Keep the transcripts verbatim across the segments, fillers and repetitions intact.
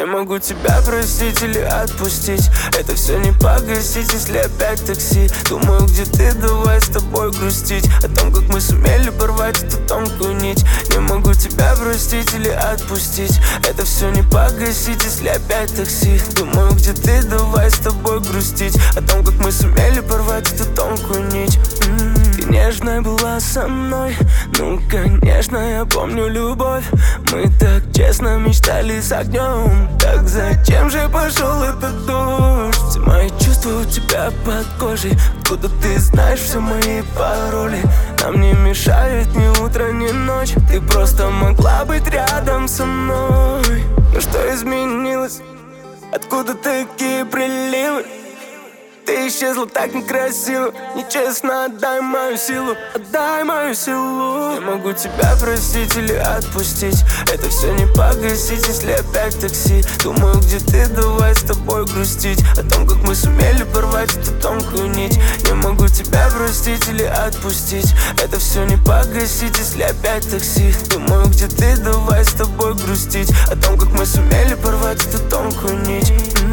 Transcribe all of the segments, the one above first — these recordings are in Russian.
Не могу тебя простить или отпустить. Это все не погасить, если опять такси. Думаю, где ты, давай с тобой грустить о том, как мы сумели порвать эту тонкую нить. Не могу тебя простить или отпустить. Это все не погасить, если опять такси. Думаю, где ты, давай с тобой грустить о том, как мы сумели порвать эту тонкую нить. Ты нежная была со мной, ну конечно я помню любовь. Мы так честно мечтали с огнем. Так зачем же пошел этот дождь? Все мои чувства у тебя под кожей. Откуда ты знаешь все мои пароли? Нам не мешает ни утро, ни ночь. Ты просто могла быть рядом со мной. Но что изменилось? Откуда такие приливы? Ты исчезла так некрасиво. Нечестно, отдай мою силу. Отдай мою силу. Не могу тебя простить или отпустить. Это все не погасить, если опять такси. Думаю, где ты, давай с тобой грустить о том, как мы сумели порвать эту тонкую нить. Не могу тебя простить или отпустить. Это все не погасить, если опять такси. Думаю, где ты, давай с тобой грустить о том, как мы сумели порвать эту тонкую нить.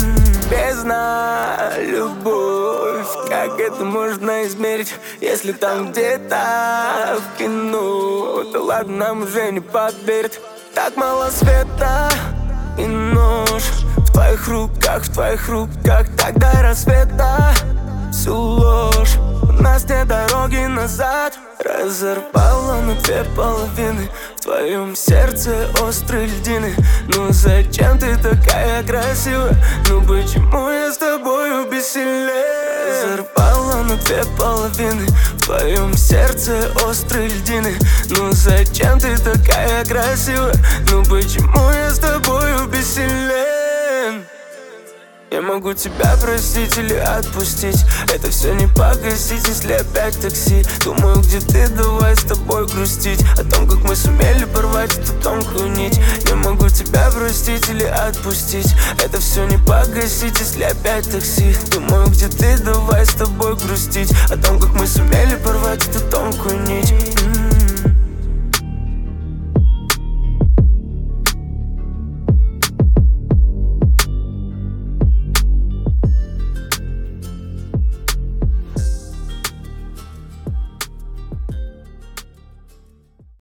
Бездна, любовь, как это можно измерить? Если там где-то в кино, то ладно, нам уже не поверят. Так мало света и нож в твоих руках, в твоих руках. Так до рассвета всю ложь. У нас нет дороги назад. Разорвала на две половины. В твоем сердце острые льдины. Ну зачем ты такая красивая? Ну почему я с тобою бессилен? Разорвала на две половины. В твоем сердце острые льдины. Ну зачем ты такая красивая? Ну почему я с тобою бессилен? Не могу тебя простить или отпустить. Это все не погасить, если опять такси. Думаю, где ты, давай с тобой грустить о том, как мы сумели порвать эту тонкую нить. Не могу тебя простить или отпустить. Это все не погасить, если опять такси. Думаю, где ты, давай с тобой грустить о том, как мы сумели порвать эту тонкую нить.